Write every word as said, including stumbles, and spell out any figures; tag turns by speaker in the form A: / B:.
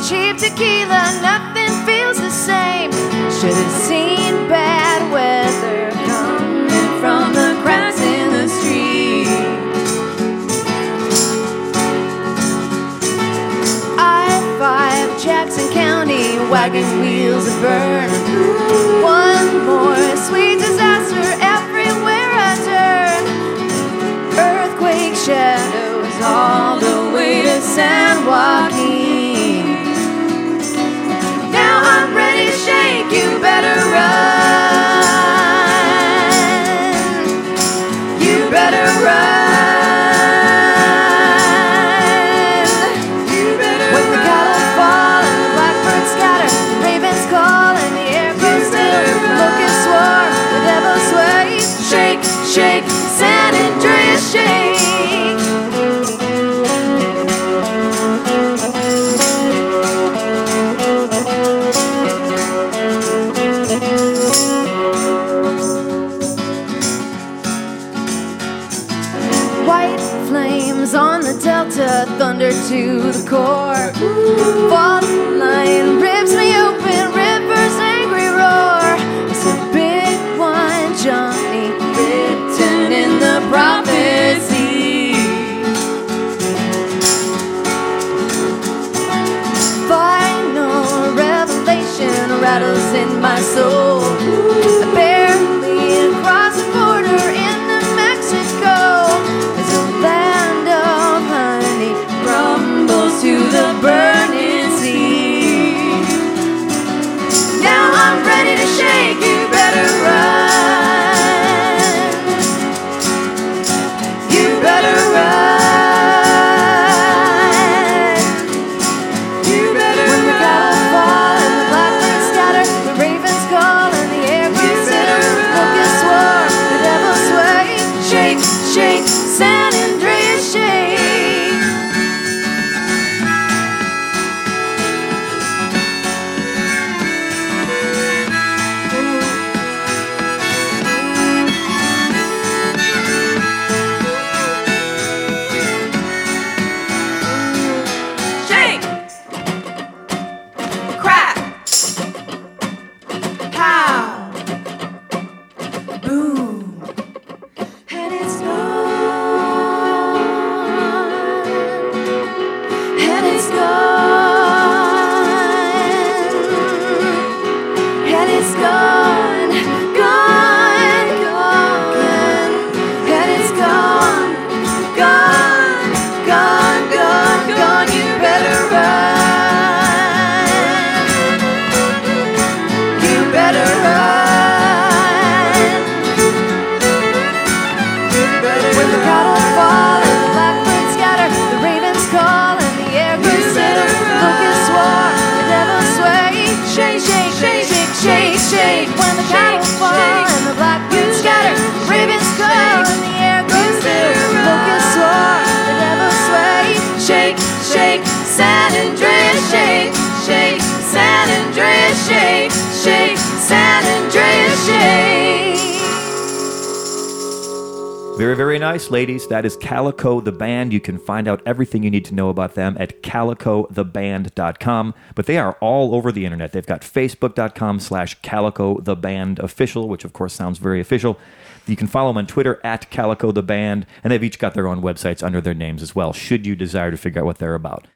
A: cheap tequila, nothing feels the same. Should have seen bad weather coming from the cracks in the street. I five Jackson County, wagon wheels that burn. One more sweet disaster everywhere I turn. Earthquake shadows all the way to San Joaquin. Now I'm ready to shake, you better run. You better run. You better when the cattle fall and the blackbirds scatter, the ravens call and the air grows still, the locusts swarm, the devil sway. Shake, shake, San Andreas, shake. White flames on the delta, thunder to the core. Fault line rips me open, river's angry roar. It's a big one, Johnny, written in the prophecy. Final revelation rattles in my soul. I barely cross the border into Mexico as a land of honey crumbles to the burning sea. Now I'm ready to shake, you better run. You better run. You better when the cattle fall and the blackbirds scatter, the ravens call and the air grows still, the locusts swarm, the devil sway. Shake, shake, San Andreas, shake. Shake, crack, pow, boom, and it's gone, and it's gone, and it's gone, gone, gone, and it's gone, gone, gone, gone, gone. You better run. You better run. When the cattle fall and the blackbirds scatter, the ravens call and the air grows still, the locusts swarm, the devil sway. Shake, shake, shake, shake, shake, shake. When the cattle fall and the blackbirds scatter, the ravens call and the air grows still, the locusts swarm, the devil sway. Shake, shake, San Andreas, shake, shake, San Andreas, shake, shake, San Andreas, shake.
B: Very, very nice, ladies. That is Calico the Band. You can find out everything you need to know about them at calico the band dot com. But they are all over the internet. They've got facebook.com slash Calico the Band official, which of course sounds very official. You can follow them on Twitter at Calico the Band, and they've each got their own websites under their names as well, should you desire to figure out what they're about.